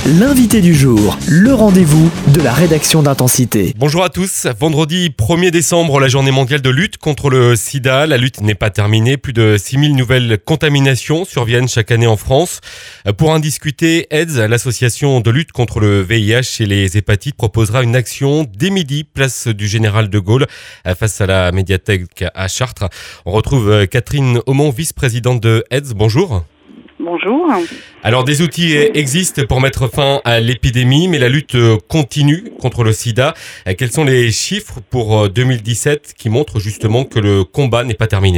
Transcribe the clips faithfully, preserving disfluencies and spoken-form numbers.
L'invité du jour, le rendez-vous de la rédaction d'Intensité. Bonjour à tous, vendredi premier décembre, la journée mondiale de lutte contre le sida. La lutte n'est pas terminée, plus de six mille nouvelles contaminations surviennent chaque année en France. Pour en discuter, AIDS, l'association de lutte contre le V I H et les hépatites, proposera une action dès midi, place du Général de Gaulle, face à la médiathèque à Chartres. On retrouve Catherine Aumont, vice-présidente de AIDS. Bonjour. Bonjour. Alors, des outils existent pour mettre fin à l'épidémie, mais la lutte continue contre le sida. Quels sont les chiffres pour deux mille dix-sept qui montrent justement que le combat n'est pas terminé ?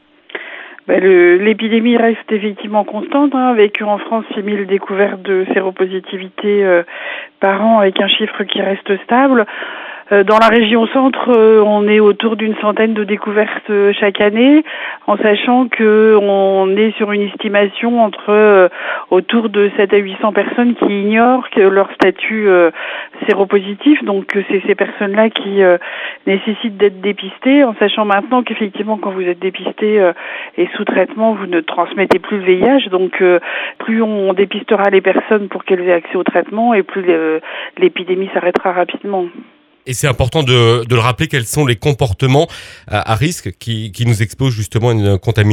Ben le, l'épidémie reste effectivement constante, hein, avec en France six mille découvertes de séropositivité euh, par an, avec un chiffre qui reste stable. Dans la région centre, on est autour d'une centaine de découvertes chaque année, en sachant que on est sur une estimation entre autour de sept à huit cents personnes qui ignorent que leur statut séropositif. Donc c'est ces personnes-là qui nécessitent d'être dépistées, en sachant maintenant qu'effectivement quand vous êtes dépisté et sous traitement, vous ne transmettez plus le V I H. Donc plus on dépistera les personnes pour qu'elles aient accès au traitement, et plus l'épidémie s'arrêtera rapidement. Et c'est important de, de le rappeler, quels sont les comportements à, à risque qui, qui nous exposent justement à une contamination ?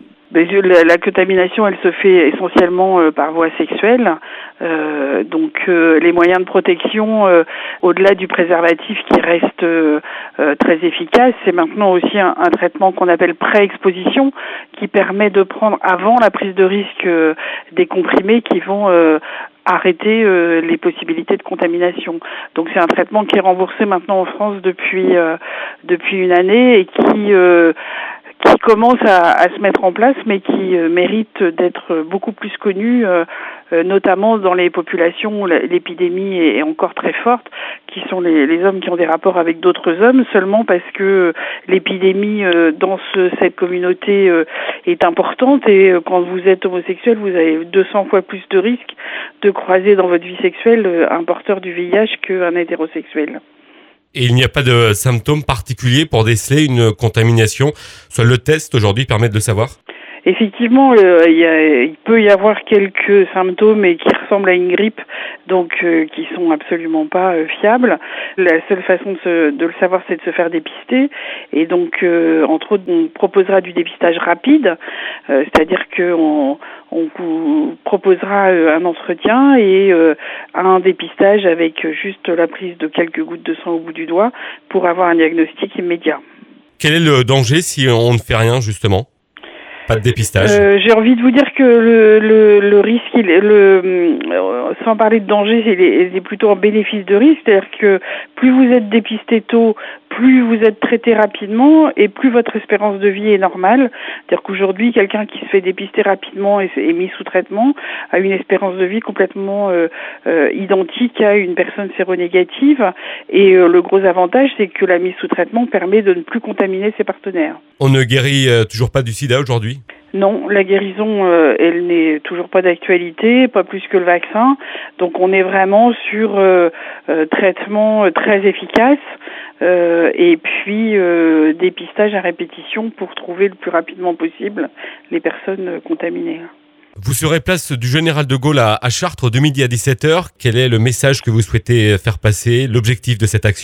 La, la contamination, elle se fait essentiellement euh, par voie sexuelle. Euh, donc euh, les moyens de protection, euh, au-delà du préservatif qui reste euh, euh, très efficace, c'est maintenant aussi un, un traitement qu'on appelle pré-exposition, qui permet de prendre avant la prise de risque euh, des comprimés qui vont euh, arrêter euh, les possibilités de contamination. Donc c'est un traitement qui est remboursé maintenant en France depuis euh, depuis une année et qui euh, qui commence à, à se mettre en place, mais qui euh, mérite d'être beaucoup plus connu, euh, euh, notamment dans les populations où l'épidémie est encore très forte, qui sont les, les hommes qui ont des rapports avec d'autres hommes, seulement parce que l'épidémie euh, dans ce, cette communauté euh, est importante, et euh, quand vous êtes homosexuel, vous avez deux cents fois plus de risques de croiser dans votre vie sexuelle euh, un porteur du V I H qu'un hétérosexuel. Et il n'y a pas de symptômes particuliers pour déceler une contamination. Seul le test aujourd'hui permet de le savoir ? Effectivement, euh, il, y a, il peut y avoir quelques symptômes et qui ressemblent à une grippe, donc euh, qui sont absolument pas euh, fiables. La seule façon de, se, de le savoir, c'est de se faire dépister. Et donc, euh, entre autres, on proposera du dépistage rapide, euh, c'est-à-dire qu'on on vous proposera un entretien et euh, un dépistage avec juste la prise de quelques gouttes de sang au bout du doigt pour avoir un diagnostic immédiat. Quel est le danger si on ne fait rien, justement ? Pas de dépistage. Euh, j'ai envie de vous dire que le, le, le risque, il est, le, euh, sans parler de danger, il est, il est plutôt en bénéfice de risque. C'est-à-dire que plus vous êtes dépisté tôt, plus vous êtes traité rapidement et plus votre espérance de vie est normale. C'est-à-dire qu'aujourd'hui, quelqu'un qui se fait dépister rapidement et est mis sous traitement a une espérance de vie complètement euh, euh, identique à une personne séronégative. Et euh, le gros avantage, c'est que la mise sous traitement permet de ne plus contaminer ses partenaires. On ne guérit euh, toujours pas du sida aujourd'hui ? Non, la guérison, euh, elle n'est toujours pas d'actualité, pas plus que le vaccin. Donc on est vraiment sur euh, euh, traitement très efficace euh, et puis euh, dépistage à répétition pour trouver le plus rapidement possible les personnes contaminées. Vous serez place du Général de Gaulle à, à Chartres de midi à dix-sept heures. Quel est le message que vous souhaitez faire passer, l'objectif de cette action ?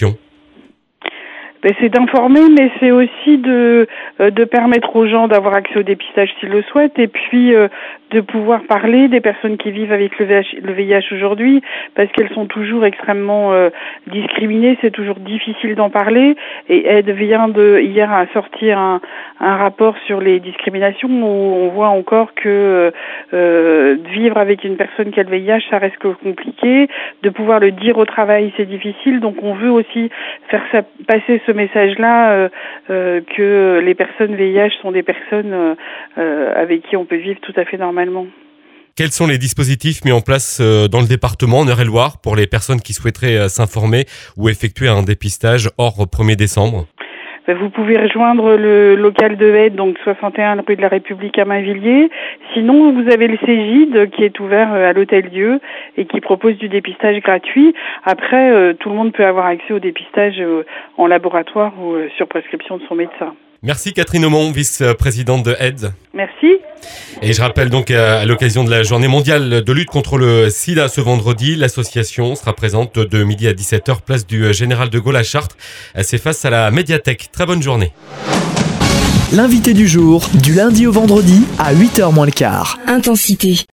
Ben, c'est d'informer, mais c'est aussi de de permettre aux gens d'avoir accès au dépistage s'ils le souhaitent, et puis euh, de pouvoir parler des personnes qui vivent avec le V I H, le V I H aujourd'hui, parce qu'elles sont toujours extrêmement euh, discriminées, c'est toujours difficile d'en parler, et Aide vient de hier à sortir un, un rapport sur les discriminations où on voit encore que euh, vivre avec une personne qui a le V I H, ça reste compliqué, de pouvoir le dire au travail, c'est difficile, donc on veut aussi faire ça, passer ce message-là euh, euh, que les personnes V I H sont des personnes euh, euh, avec qui on peut vivre tout à fait normalement. Quels sont les dispositifs mis en place dans le département en Eure-et-Loire pour les personnes qui souhaiteraient s'informer ou effectuer un dépistage hors premier décembre ? Vous pouvez rejoindre le local de Aide, donc soixante et un rue de la République à Mainvilliers. Sinon, vous avez le Cégide qui est ouvert à l'Hôtel-Dieu et qui propose du dépistage gratuit. Après, tout le monde peut avoir accès au dépistage en laboratoire ou sur prescription de son médecin. Merci Catherine Aumont, vice-présidente de AIDS. Merci. Et je rappelle donc à l'occasion de la journée mondiale de lutte contre le sida ce vendredi, l'association sera présente de midi à dix-sept heures, place du Général de Gaulle à Chartres. C'est face à la médiathèque. Très bonne journée. L'invité du jour, du lundi au vendredi à huit heures moins le quart. Intensité.